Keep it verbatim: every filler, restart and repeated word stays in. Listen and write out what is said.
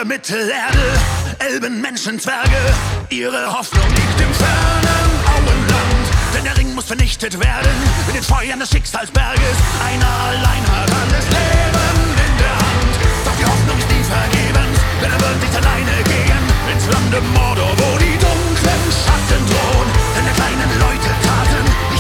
über Mittelerde, Elben, Menschen, Zwerge, ihre Hoffnung liegt im fernen Auenland. Denn der Ring muss vernichtet werden, mit den Feuern des Schicksalsberges. Einer allein hat alles Leben in der Hand. Doch die Hoffnung ist nie vergebens, denn er wird nicht alleine gehen ins Land Mordor, wo die dunklen Schatten drohen. Denn der kleinen Leute Taten